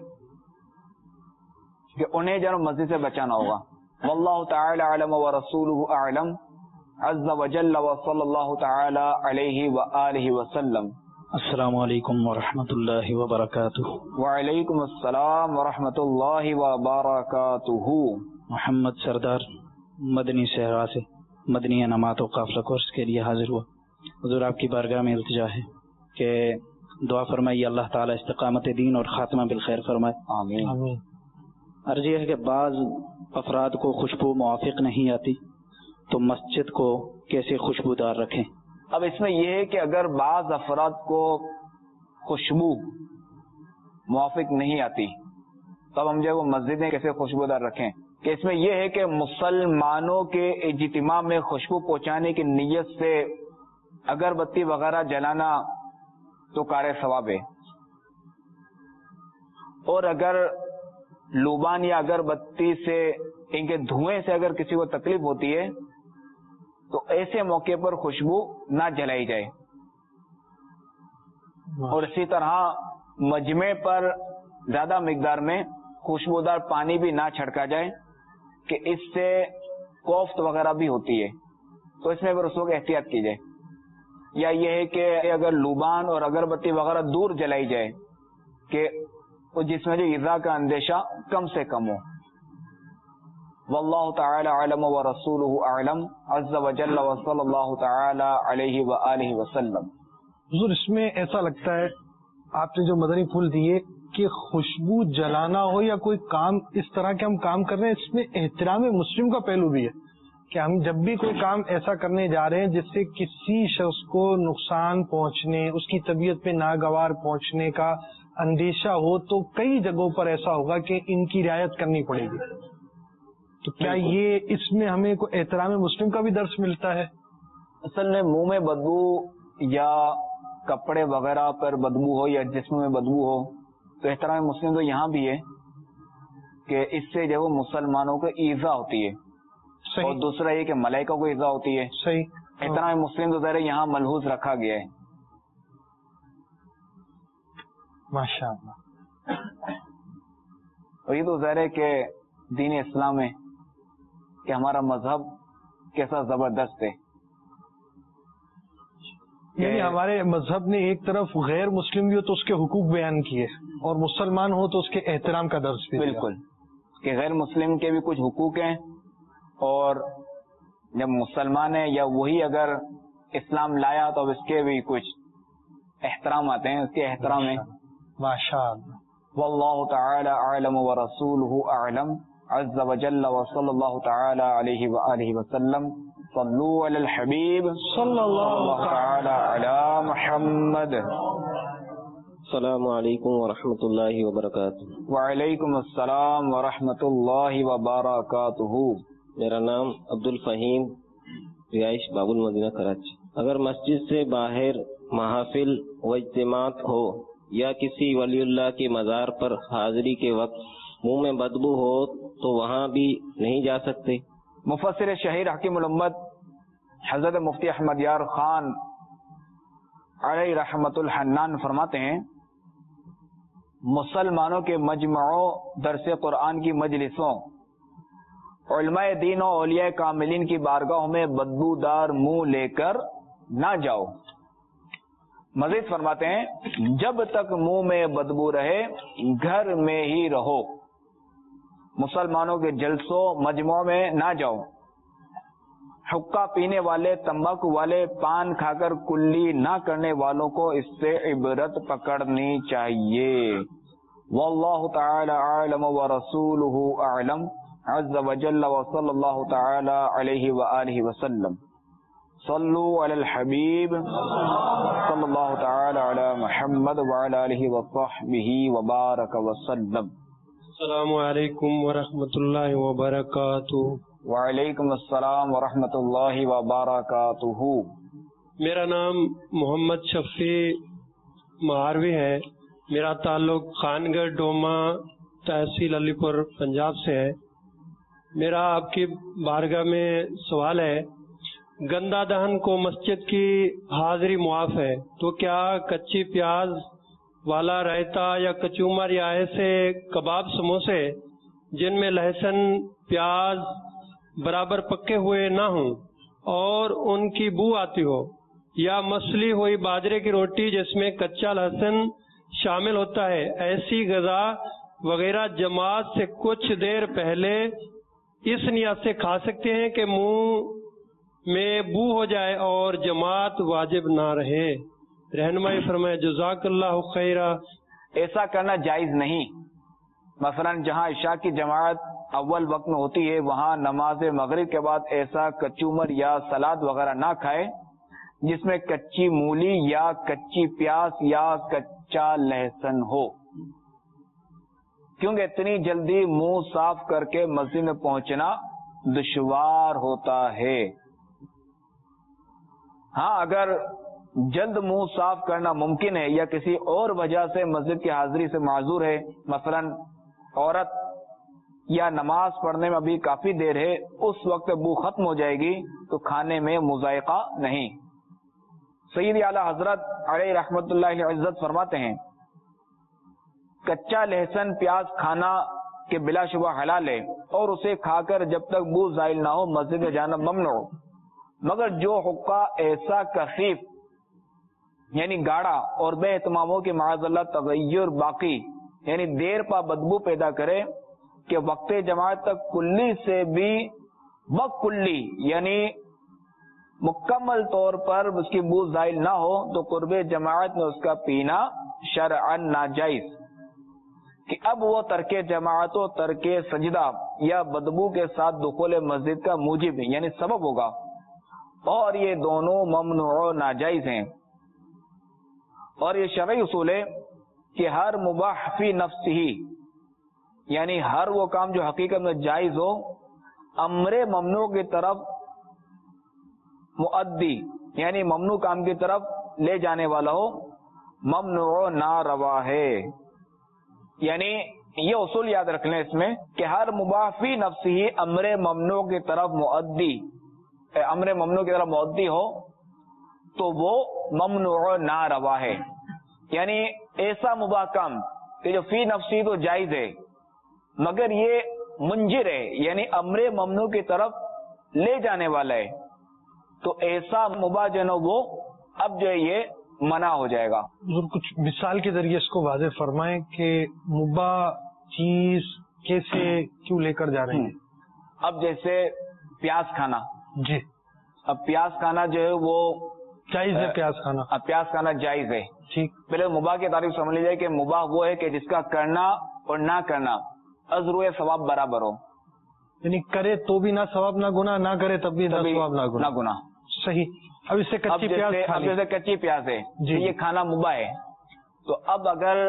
کہ انہیں جو مسجد سے بچانا ہوگا. واللہ تعالی اعلم ورسولہ اعلم عز وجل وصلی اللہ تعالی علیہ وآلہ وسلم. السلام علیکم ورحمۃ اللہ وبرکاتہ. وعلیکم السلام ورحمۃ اللہ وبرکاتہ. محمد سردار مدنی صحرا سے مدنی انعامات و قافلہ کورس کے لیے حاضر ہوا. حضور آپ کی بارگاہ میں التجا ہے کہ دعا فرمائیے اللہ تعالیٰ استقامت دین اور خاتمہ بالخیر فرمائے. آمین. آمین. عرض یہ ہے کہ بعض افراد کو خوشبو موافق نہیں آتی تو مسجد کو کیسے خوشبودار رکھیں؟ اب اس میں یہ ہے کہ اگر بعض افراد کو خوشبو موافق نہیں آتی تو اب ہم جو ہے وہ مسجدیں کیسے خوشبودار رکھیں؟ کہ اس میں یہ ہے کہ مسلمانوں کے اجتماع میں خوشبو پہنچانے کی نیت سے اگربتی وغیرہ جلانا تو کار ثواب ہے، اور اگر لوبان یا اگربتی سے ان کے دھوئیں سے اگر کسی کو تکلیف ہوتی ہے تو ایسے موقع پر خوشبو نہ جلائی جائے. اور اسی طرح مجمع پر زیادہ مقدار میں خوشبودار پانی بھی نہ چھڑکا جائے کہ اس سے کوفت وغیرہ بھی ہوتی ہے، تو اس میں پھر اس وقت احتیاط کی جائے. یا یہ ہے کہ اگر لوبان اور اگربتی وغیرہ دور جلائی جائے کہ جس میں جو ایذا کا اندیشہ کم سے کم ہو. واللہ تعالی اعلم ورسولہ اعلم عز وجل وصلی اللہ تعالی علیہ وآلہ وسلم. حضور اس میں ایسا لگتا ہے آپ نے جو مدنی پھول دیے کہ خوشبو جلانا ہو یا کوئی کام اس طرح کے ہم کام کر رہے ہیں، اس میں احترام مسلم کا پہلو بھی ہے کہ ہم جب بھی کوئی کام ایسا کرنے جا رہے ہیں جس سے کسی شخص کو نقصان پہنچنے، اس کی طبیعت پہ ناگوار پہنچنے کا اندیشہ ہو، تو کئی جگہوں پر ایسا ہوگا کہ ان کی رعایت کرنی پڑے گی. تو کیا یہ اس میں ہمیں کوئی احترام مسلم کا بھی درس ملتا ہے؟ اصل میں منہ میں بدبو یا کپڑے وغیرہ پر بدبو ہو یا جسم میں بدبو ہو تو احترام مسلم تو یہاں بھی ہے کہ اس سے جو مسلمانوں کو ایذا ہوتی ہے. صحیح. اور دوسرا یہ کہ ملائکہ کو ایذا ہوتی ہے. صحیح. احترام مسلم تو ظاہر یہاں ملحوظ رکھا گیا ہے. ماشاء اللہ. اور یہ تو ظاہر ہے کہ دین اسلام ہے کہ ہمارا مذہب کیسا زبردست ہے. یعنی ہمارے مذہب نے ایک طرف غیر مسلم بھی ہو تو اس کے حقوق بیان کیے اور مسلمان ہو تو اس کے احترام کا درس بھی. بالکل، کہ غیر مسلم کے بھی کچھ حقوق ہیں اور جب مسلمان ہے یا وہی اگر اسلام لایا تو اب اس کے بھی کچھ احترام آتے ہیں، اس کے احترام ہیں. ماشاء اللہ. واللہ تعالی اعلم ورسولہ اعلم عز وجل وصلی اللہ تعالی علیہ وآلہ وسلم. صلو علی الحبیب صلی اللہ تعالی علی محمد. السلام علیکم ورحمۃ اللہ وبرکاتہ. وعلیکم السلام ورحمۃ اللہ وبرکاتہ. میرا نام عبد الفہیم، رہائش باب المدینہ کراچی. اگر مسجد سے باہر محافل و اجتماعات ہو یا کسی ولی اللہ کے مزار پر حاضری کے وقت منہ میں بدبو ہو تو وہاں بھی نہیں جا سکتے. مفسر شہیر حکیم الامت حضرت مفتی احمد یار خان علیہ رحمت الحنان فرماتے ہیں مسلمانوں کے مجمعوں، درس قرآن کی مجلسوں، علماء دین و اولیاء کاملین کی بارگاہوں میں بدبودار منہ لے کر نہ جاؤ. مزید فرماتے ہیں جب تک منہ میں بدبو رہے گھر میں ہی رہو. مسلمانوں کے جلسوں مجموعوں میں نہ جاؤ. حقہ پینے والے، تمباکو والے، پان کھا کر کلی نہ کرنے والوں کو اس سے عبرت پکڑنی چاہیے. واللہ تعالی اعلم ورسولہ اعلم عز وجل وصلی اللہ تعالی علیہ وآلہ وسلم. صلو علی الحبیب صلی اللہ تعالی علی محمد وعلی آلہ وصحبہ وبارک وسلم. السلام علیکم ورحمۃ اللہ وبرکاتہ. وعلیکم السلام ورحمۃ اللہ وبرکاتہ. میرا نام محمد شفیع مہاروی ہے. میرا تعلق خانگڑھ ڈوما تحصیل علی پور پنجاب سے ہے. میرا آپ کی بارگاہ میں سوال ہے، گندا دہن کو مسجد کی حاضری معاف ہے تو کیا کچی پیاز والا رائتا یا کچومر یا ایسے کباب سموسے جن میں لہسن پیاز برابر پکے ہوئے نہ ہوں اور ان کی بو آتی ہو، یا مسلی ہوئی باجرے کی روٹی جس میں کچا لہسن شامل ہوتا ہے، ایسی غذا وغیرہ جماعت سے کچھ دیر پہلے اس نیت سے کھا سکتے ہیں کہ منہ میں بو ہو جائے اور جماعت واجب نہ رہے؟ رہنمائی فرمائے جزاک اللہ خیرہ. ایسا کرنا جائز نہیں. مثلا جہاں عشاء کی جماعت اول وقت میں ہوتی ہے وہاں نماز مغرب کے بعد ایسا کچومر یا سلاد وغیرہ نہ کھائے جس میں کچی مولی یا کچی پیاز یا کچا لہسن ہو، کیونکہ اتنی جلدی منہ صاف کر کے مسجد میں پہنچنا دشوار ہوتا ہے. ہاں اگر جلد منہ صاف کرنا ممکن ہے یا کسی اور وجہ سے مسجد کی حاضری سے معذور ہے، مثلا عورت یا نماز پڑھنے میں ابھی کافی دیر ہے، اس وقت بو ختم ہو جائے گی تو کھانے میں مذائقہ نہیں. سیدی اعلی حضرت علیہ رحمت اللہ عزت فرماتے ہیں کچا لہسن پیاز کھانا کہ بلا شبہ حلال ہے اور اسے کھا کر جب تک بو زائل نہ ہو مسجد میں جانا ممنوع، مگر جو حقہ ایسا کثیف یعنی گاڑا اور بے اہتماموں کی معاذ اللہ تغیر باقی یعنی دیر پا بدبو پیدا کرے کہ وقت جماعت تک کلی سے بھی بکلی یعنی مکمل طور پر اس کی بو زائل نہ ہو تو قرب جماعت میں اس کا پینا شرعاً ناجائز، کہ اب وہ ترک جماعت و ترک سجدہ یا بدبو کے ساتھ دخول مسجد کا موجب یعنی سبب ہوگا، اور یہ دونوں ممنوع و ناجائز ہیں. اور یہ شرعی اصول ہے کہ ہر مباح فی نفسہ یعنی ہر وہ کام جو حقیقت میں جائز ہو امر ممنوع کی طرف مؤدی یعنی ممنوع کام کی طرف لے جانے والا ہو ممنوع ناروا ہے. یعنی یہ اصول یاد رکھ لیں اس میں کہ ہر مباح فی نفسہ امر ممنوع کی طرف مؤدی امر ممنوع کی طرف مؤدی ہو تو وہ ممنوع ناروا ہے. یعنی ایسا مباح کام کہ جو فی نفسی تو جائز ہے مگر یہ منجر ہے یعنی امر ممنوع کی طرف لے جانے والا ہے تو ایسا مباح جو ہے وہ اب جو ہے یہ منع ہو جائے گا. کچھ مثال کے ذریعے اس کو واضح فرمائیں کہ مباح چیز کیسے کیوں لے کر جا رہے ہیں. اب جیسے پیاز کھانا، جی اب پیاز کھانا جو ہے وہ جائز ہے، پیاز کھانا اب پیاز کھانا جائز ہے. ٹھیک، پہلے مباح کی تعریف سمجھ لیجیے کہ مباح وہ ہے کہ جس کا کرنا اور نہ کرنا اجر و ثواب برابر ہو، یعنی کرے تو بھی نہ ثواب نہ گناہ، نہ کرے تب بھی نہ ثواب نہ گناہ. گناہ صحیح. اب اس سے کچی پیاز اب جیسے کچی پیاز ہے جی یہ کھانا مباح ہے، تو اب اگر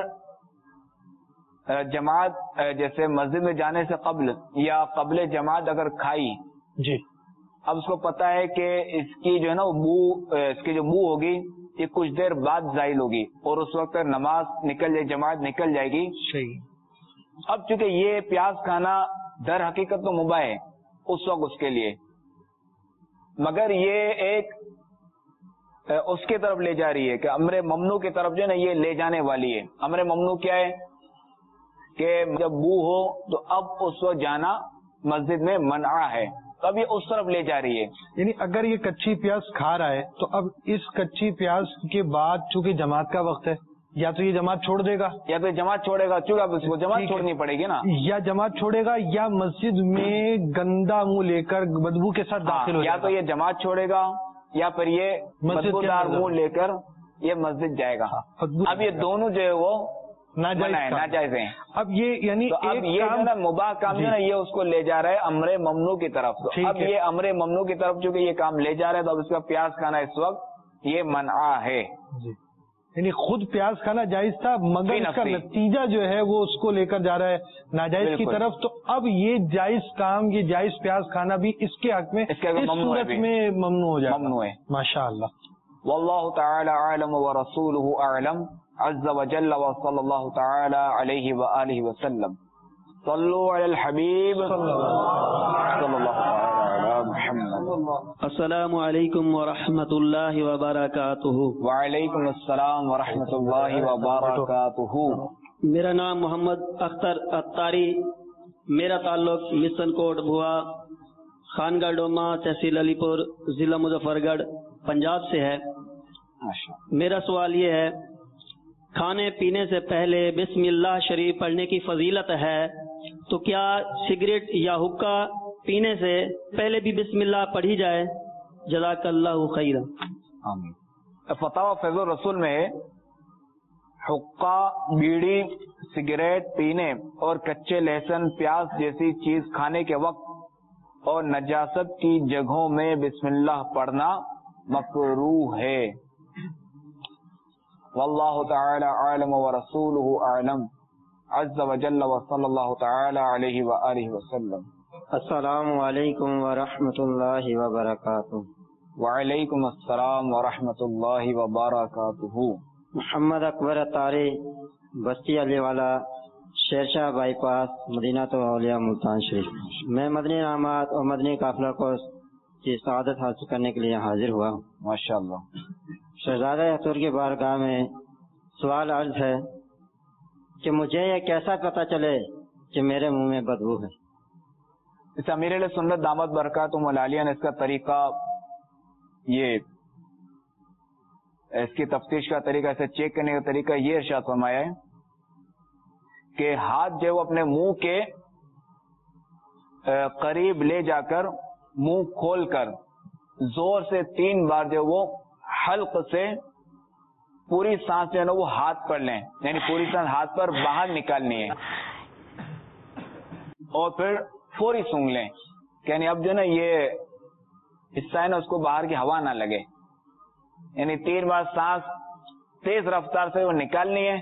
جماعت جیسے مسجد میں جانے سے قبل یا قبل جماعت اگر کھائی جی اب اس کو پتا ہے کہ اس کی جو ہے نا بو اس کی جو بو ہوگی یہ کچھ دیر بعد زائل ہوگی اور اس وقت نماز نکل جائے جماعت نکل جائے گی. صحیح. اب چونکہ یہ پیاز کھانا در حقیقت تو مباح ہے اس وقت اس کے لیے، مگر یہ ایک اس کی طرف لے جا رہی ہے کہ امر ممنوع کی طرف جو ہے نا یہ لے جانے والی ہے. امر ممنوع کیا ہے کہ جب بو ہو تو اب اس وقت جانا مسجد میں منع ہے، تو اب یہ اس طرف لے جا رہی ہے. یعنی اگر یہ کچی پیاز کھا رہا ہے تو اب اس کچی پیاز کے بعد چونکہ جماعت کا وقت ہے یا تو یہ جماعت چھوڑ دے گا یا تو جماعت چھوڑے گا، چونکہ اب اس کو جماعت چھوڑنی پڑے گی نا، یا جماعت چھوڑے گا یا مسجد میں گندا منہ لے کر بدبو کے ساتھ داخل ہو یا تو یہ جماعت چھوڑے گا یا پھر یہ بدبودار منہ لے کر یہ مسجد جائے گا. اب یہ دونوں جو ہے وہ ناجائز ہیں. اب یہ یعنی اب یہ جو نا مباح کام جو ہے نا یہ اس کو لے جا رہا ہے امر ممنوع کی طرف. اب یہ امر ممنوع کی طرف چونکہ یہ کام لے جا رہا ہے تو اب اس کا پیاز کھانا اس وقت یہ منع ہے. یعنی خود پیاز کھانا جائز تھا مگر اس کا نتیجہ جو ہے وہ اس کو لے کر جا رہا ہے ناجائز کی طرف، تو اب یہ جائز کام یہ جائز پیاز کھانا بھی اس کے حق میں اس صورت میں ممنوع ہو جائے. ممنوع ہے. ماشاء اللہ. واللہ تعالی اعلم ورسولہ اعلم عز وجل وصلی اللہ تعالی علیہ وآلہ وسلم. صلو علی الحبیب صلی اللہ تعالی علی محمد. السلام علیکم ورحمۃ اللہ وبرکاتہ. وعلیکم السلام ورحمۃ اللہ وبرکاتہ. میرا نام محمد اختر اتاری، میرا تعلق مسن کوٹ بھوا خانگاہ ڈوما تحصیل علی پور ضلع مظفر گڑھ پنجاب سے ہے. میرا سوال یہ ہے کھانے پینے سے پہلے بسم اللہ شریف پڑھنے کی فضیلت ہے تو کیا سگریٹ یا حقہ پینے سے پہلے بھی بسم اللہ پڑھی جائے؟ جزاک اللہ خیرا. آمین. فتاوی فیض الرسول میں ہے حقہ بیڑی سگریٹ پینے اور کچے لہسن پیاز جیسی چیز کھانے کے وقت اور نجاست کی جگہوں میں بسم اللہ پڑھنا مکروہ ہے. واللہ تعالی عالم ورسولہ اعلم عز وجل وصلی اللہ تعالی علیہ وآلہ وسلم. السلام علیکم ورحمۃ اللہ وبرکاتہ. وعلیکم السلام ورحمۃ اللہ وبرکاتہ. محمد اکبر اطاری بستی علی والا شیرشاہ بائی پاس مدینہ تو اولیاء ملتان شریف. میں مدنی انعامات اور مدنی قافلہ کورس کی سعادت حاصل کرنے کے لیے حاضر ہوا ہوں. ماشاءاللہ. شہزادہ حضور کی بارگاہ میں سوال عرض ہے کہ مجھے یہ کیسا پتہ چلے کہ میرے منہ میں بدبو ہے. اس امیر علیہ سنت دامت برکاتہم العالیہ نے اس کا طریقہ یہ اس کی تفتیش کا طریقہ اسے چیک کرنے کا طریقہ یہ ارشاد فرمایا ہے کہ ہاتھ جو وہ اپنے منہ کے قریب لے جا کر منہ کھول کر زور سے تین بار جو وہ حلق سے پوری سانس جو ہے نا وہ ہاتھ پر لیں، یعنی پوری سانس ہاتھ پر باہر نکالنی ہے اور پھر فوری سونگھ لیں. یعنی اب جو ہے نا یہ حصہ ہے نا اس کو باہر کی ہوا نہ لگے، یعنی تین بار سانس تیز رفتار سے وہ نکالنی ہے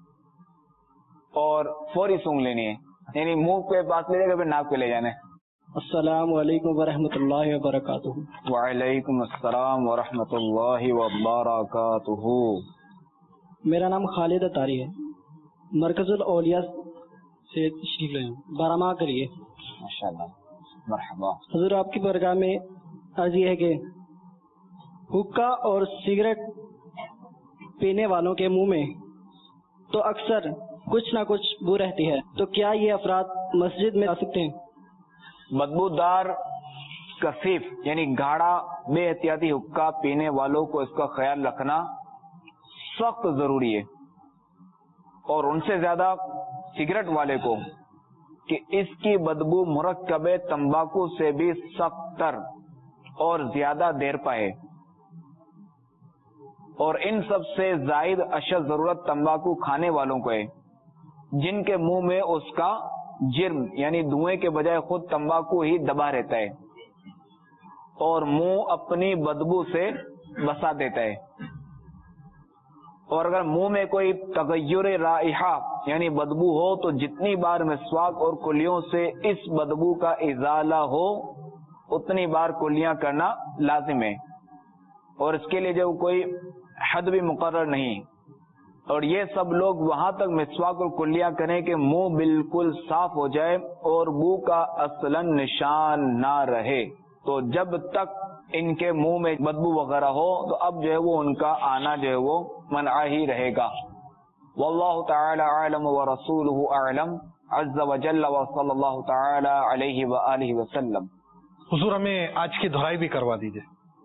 اور فوری سونگھ لینی ہے، یعنی منہ پہ پاس لے جائے گا پھر ناک پہ لے جانا ہے. السلام علیکم ورحمۃ اللہ وبرکاتہ. وعلیکم السلام ورحمۃ اللہ وبرکاتہ. میرا نام خالد اطاری ہے، مرکز الاولیاء سے تشریف لائے ہیں، بارہ ماہ کریے. ماشاءاللہ. مرحبا. حضور آپ کی بارگاہ میں عرض یہ ہے کہ حقہ اور سگریٹ پینے والوں کے منہ میں تو اکثر کچھ نہ کچھ بو رہتی ہے، تو کیا یہ افراد مسجد میں آ سکتے ہیں؟ بدبودار کثیف یعنی گاڑا بے احتیاطی حقہ پینے والوں کو اس کا خیال رکھنا سخت ضروری ہے، اور ان سے زیادہ سگریٹ والے کو کہ اس کی بدبو مرکب تمباکو سے بھی سخت تر اور زیادہ دیر پائے، اور ان سب سے زائد اشد ضرورت تمباکو کھانے والوں کو ہے جن کے منہ میں اس کا جرم یعنی دھوئیں کے بجائے خود تمباکو ہی دبا رہتا ہے اور منہ اپنی بدبو سے بسا دیتا ہے. اور اگر منہ میں کوئی تغیر رائحہ یعنی بدبو ہو تو جتنی بار مسواک اور کلیوں سے اس بدبو کا ازالہ ہو اتنی بار کلیاں کرنا لازم ہے، اور اس کے لیے جو کوئی حد بھی مقرر نہیں. اور یہ سب لوگ وہاں تک مسواک اور کلیاں کریں کہ منہ بالکل صاف ہو جائے اور بو کا اصلاً نشان نہ رہے. تو جب تک ان کے منہ میں بدبو وغیرہ ہو تو اب جو ہے وہ ان کا آنا جو ہے وہ منع ہی رہے گا. واللہ تعالی عالم ورسولہ اعلم عز وجل وصلی اللہ تعالی علیہ وآلہ وسلم. حضور ہمیں آج کی دہرائی بھی کروا دیجیے.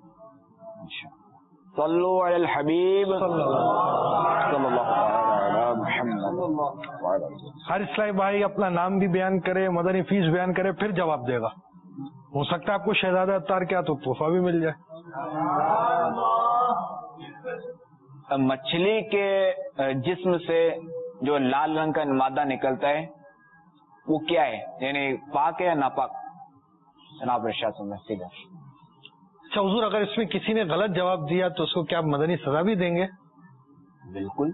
صلو علی الحبیب صلی اللہ علی محمد. ہر اسلائی بھائی اپنا نام بھی بیان کرے، مدنی فیس بیان کرے، پھر جواب دے گا. ہو سکتا ہے آپ کو شہزادہ اطار کیا تو تحفہ بھی مل جائے. مچھلی کے جسم سے جو لال رنگ کا مادہ نکلتا ہے وہ کیا ہے، یعنی پاک ہے یا ناپاک؟ جناب ارشاد سمجھ سیدھا. اچھا حضور، اگر اس میں کسی نے غلط جواب دیا تو اس کو کیا مدنی سزا بھی دیں گے؟ بالکل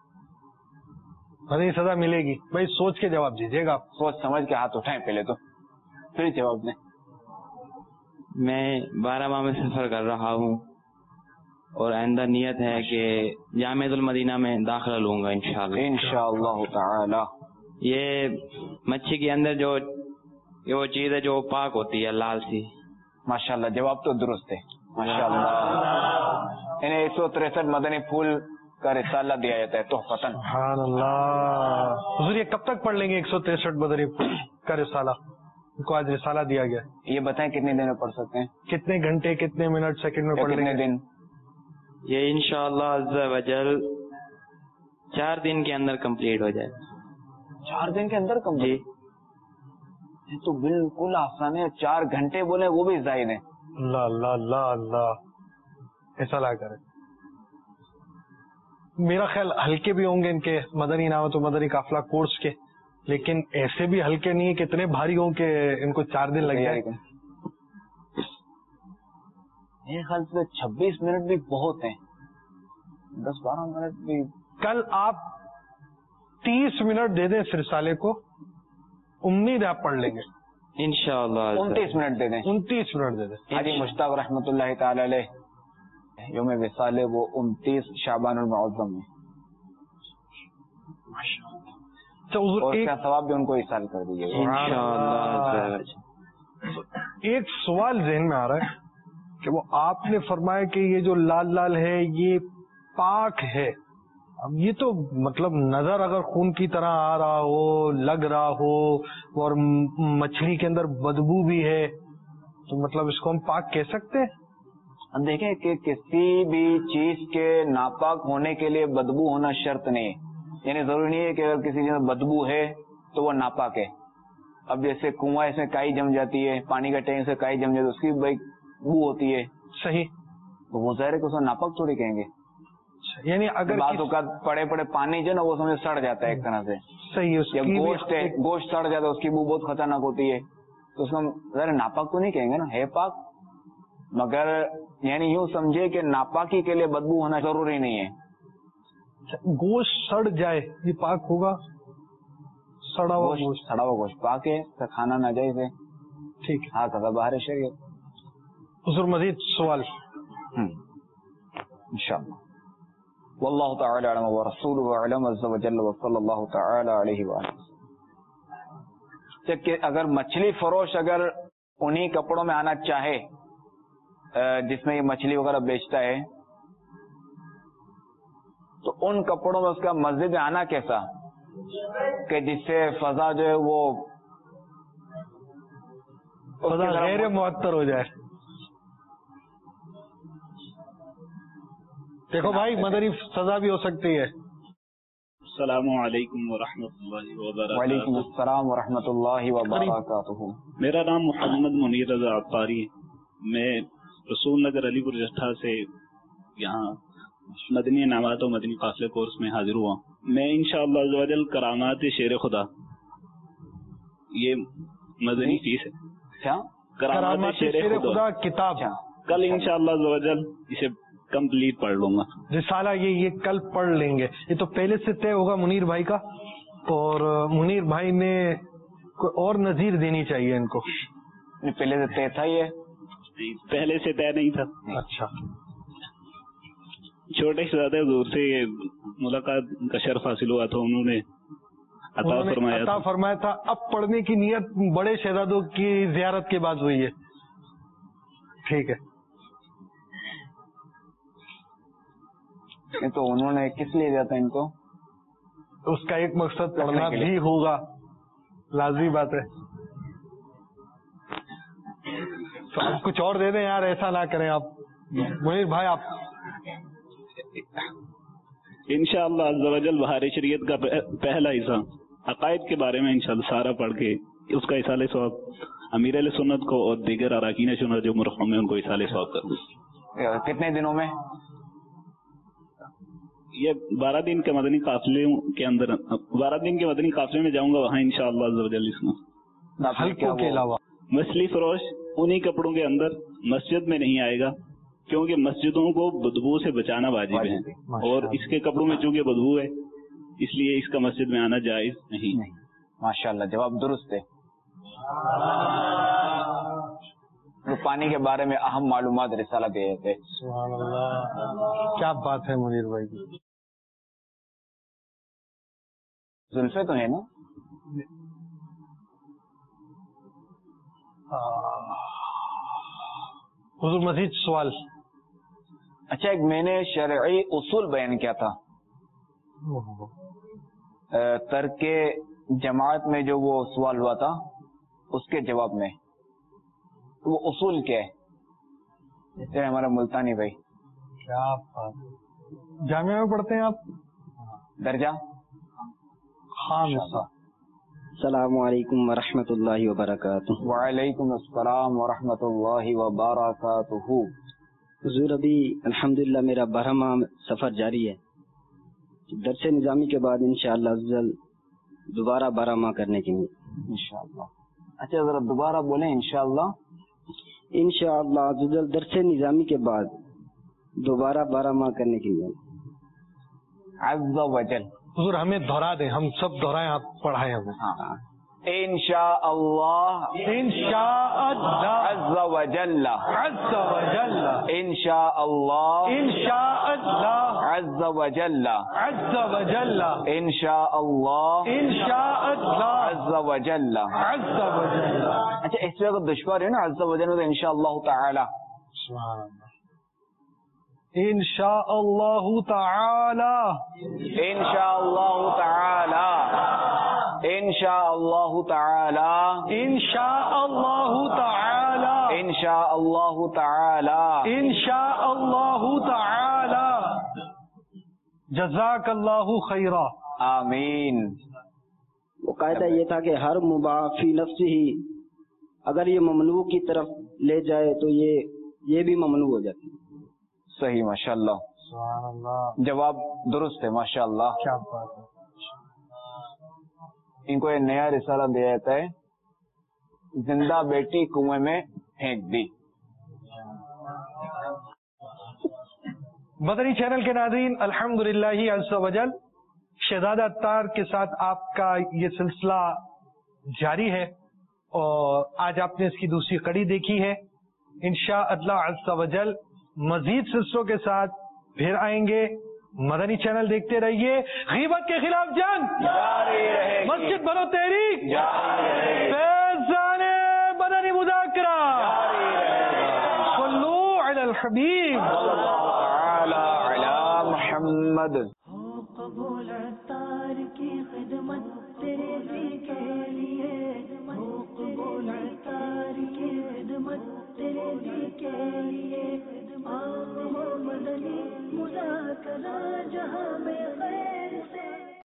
مدنی سزا ملے گی. بھائی سوچ کے جواب دیجیے گا. سوچ سمجھ کے ہاتھ اٹھائیں پہلے تو پھر جواب دیں. میں بارہ ماہ میں سفر کر رہا ہوں اور آئندہ نیت ہے کہ جامعۃ المدینہ میں داخلہ لوں گا انشاءاللہ انشاءاللہ تعالی. یہ مچھی کے اندر جو یہ وہ چیز ہے جو پاک ہوتی ہے لال سی. ماشاءاللہ جواب تو درست ہے. ماشاءاللہ انہیں ایک سو تریسٹھ مدنی پھول کا رسالہ دیا جاتا ہے تحفتاً. سبحان اللہ. حضور یہ کب تک پڑھ لیں گے ایک سو تریسٹھ مدنی پھول کا رسالہ؟ ان کو آج رسالہ دیا گیا. یہ بتائیں کتنے دن میں پڑھ سکتے ہیں؟ کتنے گھنٹے، کتنے منٹ، سیکنڈ میں پڑھ لیں کتنے گے؟ دن؟ یہ انشاءاللہ عز وجل چار دن کے اندر کمپلیٹ ہو جائے. چار دن کے اندر کمپلیٹ؟ یہ تو بالکل آسان ہے. چار گھنٹے بولے وہ بھی زائد ہیں. اللہ اللہ اللہ اللہ ایسا لا کرے. میرا خیال ہلکے بھی ہوں گے ان کے مدنی انعامت و مدنی قافلہ کورس کے، لیکن ایسے بھی ہلکے نہیں ہے کہ اتنے بھاری ہوں کہ ان کو چار دن لگ جائے. میرے خیال سے چھبیس منٹ بھی بہت ہیں، دس بارہ منٹ بھی. کل آپ تیس منٹ دے دیں اس رسالے کو، امید آپ پڑھ لیں گے انشاءاللہ. انتیس منٹ دے دیں، انتیس منٹ دے دیں. حاجی مشتاق رحمۃ اللہ تعالی علیہ یوم وصال وہ انتیس شعبان المعظم میں، اور اس کا ثواب بھی ان کو ایصال کر دیجیے انشاءاللہ. ایک سوال ذہن میں آ رہا ہے کہ وہ آپ نے فرمایا کہ یہ جو لال لال ہے یہ پاک ہے. اب یہ تو مطلب نظر اگر خون کی طرح آ رہا ہو، لگ رہا ہو، اور مچھلی کے اندر بدبو بھی ہے، تو مطلب اس کو ہم پاک کہہ سکتے ہیں؟ ہم دیکھیں کہ کسی بھی چیز کے ناپاک ہونے کے لیے بدبو ہونا شرط نہیں ہے، یعنی ضروری نہیں ہے کہ اگر کسی چیز میں بدبو ہے تو وہ ناپاک ہے. اب جیسے کنواں سے کائی جم جاتی ہے، پانی کا ٹینک سے کائی جم جاتی ہے، اس کی بھائی بو ہوتی ہے، صحیح، تو وہ ظاہر ہے کہ اس کو ناپاک تھوڑی کہیں گے. یعنی اگر بعض اوقات پڑے پڑے پانی جو ہے نا وہ سمجھ سڑ جاتا ہے ایک طرح سے، صحیح، یا گوشت ہے، گوشت سڑ جاتا ہے، اس کی بو بہت خطرناک ہوتی ہے، تو اس کو ہم ظاہر ناپاک تو نہیں کہیں گے نا، ہے پاک. مگر یعنی یوں سمجھے کہ ناپاکی کے لیے بدبو ہونا ضروری نہیں ہے. گوشت سڑ جائے یہ پاک ہوگا؟ سڑا ہوا گوشت سڑا ہوا گوشت پاک ہے، کھانا ناجائز ہے. ٹھیک، ہاں کہا باہر شریعت. حضور مزید سوال انشاءاللہ. واللہ تعالی اعلم ورسولہ اعلم عز وجل وصلی اللہ تعالی علیہ وآلہ. کہ اگر مچھلی فروش اگر انہی کپڑوں میں آنا چاہے جس میں یہ مچھلی وغیرہ بیچتا ہے، تو ان کپڑوں میں اس کا مسجد میں آنا کیسا کہ جس سے فضا جو ہے وہ فضا غیر معطر ہو جائے؟ دیکھو بھائی مدنی سزا بھی ہو سکتی ہے. السلام علیکم ورحمۃ اللہ وبرکاتہ. وعلیکم السلام ورحمۃ اللہ وبرکاتہ. میرا نام محمد منیر رضا عطاری ہے. میں رسول نگر علی پور جٹھا سے یہاں مدنی انعامات و مدنی قافلے کورس میں حاضر ہوا. میں انشاءاللہ عز و جل کرامات شیر خدا یہ مدنی فیس ہے، کرامات شیر خدا کتاب کل انشاءاللہ عز و جل اسے کمپلیٹ پڑھ لوں گا. رسالہ یہ یہ کل پڑھ لیں گے. یہ تو پہلے سے طے ہوگا منیر بھائی کا، اور منیر بھائی نے کوئی اور نظیر دینی چاہیے ان کو. پہلے سے طے تھا؟ یہ پہلے سے طے نہیں تھا. اچھا، چھوٹے شہزادے حضور سے ملاقات کا شرف حاصل ہوا تھا، انہوں نے عطا فرمایا عطا فرمایا تھا. اب پڑھنے کی نیت بڑے شہزادوں کی زیارت کے بعد ہوئی ہے. ٹھیک ہے. تو انہوں نے کس لیے دیا تھا ان کو؟ اس کا ایک مقصد پڑھنا بھی ہوگا، لازمی بات ہے. تو آپ کچھ اور دے دیں یار، ایسا نہ کریں آپ. منیر بھائی آپ انشاءاللہ عز و جل بہار شریعت کا پہلا حصہ عقائد کے بارے میں انشاءاللہ سارا پڑھ کے اس کا اصالہ ثواب امیر اہل سنت کو اور دیگر اراکین سنت جو مرحوم ہیں ان کو اصالہ ثواب کر دوں. کتنے دنوں میں؟ یہ بارہ دن کے مدنی قافلے کے اندر، بارہ دن کے مدنی قافلے میں جاؤں گا وہاں انشاءاللہ عز و جل. اس میں حلقوں کے علاوہ مچھلی فروش انہی کپڑوں کے اندر مسجد میں نہیں آئے گا، کیونکہ مسجدوں کو بدبو سے بچانا واجب ہے، اور اس کے کپڑوں میں چونکہ بدبو ہے اس لیے اس کا مسجد میں آنا جائز نہیں. ماشاءاللہ جواب درست ہے. پانی کے بارے میں اہم معلومات رسالہ دے رہے تھے. سبحان اللہ، کیا بات ہے منیر بھائی کی. زلفے تو ہے نا؟ حضور مزید سوال. اچھا، ایک میں نے شرعی اصول بیان کیا تھا ترک جماعت میں، جو وہ سوال ہوا تھا اس کے جواب میں. وہ اصول کیا ہے؟ ہمارا ملتانی بھائی کیا بات. جامعہ میں پڑھتے ہیں آپ؟ درجہ خامسہ. السلام علیکم ورحمۃ اللہ وبرکاتہ. وعلیکم السلام ورحمۃ اللہ وبرکاتہ. حضور ابھی الحمدللہ میرا بارہواں سفر جاری ہے. درس نظامی کے بعد انشاءاللہ دوبارہ بارہ ماہ کرنے کی نیت انشاءاللہ. اچھا ذرا دوبارہ بولیں. انشاءاللہ انشاءاللہ درس نظامی کے بعد دوبارہ بارہ ماہ کرنے کی نیت عز وجل. حضور ہمیں دہرا دیں, ہم سب دہرائیں, آپ پڑھائیں ہمیں. ہاں انشاءاللہ انشاءاللہ عز وجل عز وجل انشاءاللہ انشاءاللہ عز وجل عز وجل انشاءاللہ انشاءاللہ عز وجل عز وجل. اچھا اس وقت دشوار ہے نا عز وجل, تو انشاءاللہ تعالی انشاءاللہ تعالی انشاءاللہ تعالی انشاءاللہ تعالی انشاءاللہ تعالی انشاءاللہ تعالی انشاءاللہ تعالی. جزاک اللہ خیرا. آمین. وہ قاعدہ یہ تھا کہ ہر مباح فی نفسہ ہی اگر یہ ممنوع کی طرف لے جائے تو یہ یہ بھی ممنوع ہو جاتی ہے. صحیح, ماشاءاللہ. جواب درست ہے ماشاءاللہ. کیا بات ہے. ان کو یہ نیا رسالہ دیا جاتا ہے, زندہ بیٹی کنویں میں پھینک دی. مدنی چینل کے ناظرین, الحمدللہ عز وجل شہزادہ عطار کے ساتھ آپ کا یہ سلسلہ جاری ہے, اور آج آپ نے اس کی دوسری کڑی دیکھی ہے. انشاءاللہ عز وجل مزید سلسلوں کے ساتھ پھر آئیں گے. مدنی چینل دیکھتے رہیے. غیبت کے خلاف جنگ جاری رہے گی. مسجد بنو تحریک جاری رہے گی. فیضان مدنی مذاکرہ صلو علی الحبیب علی محمد. قبول عطار کی خدمت تیرے جی کے لیے, ہو قبول عطار کی خدمت تیرے جی کے لیے. مدنی مذاکرہ جہاں میں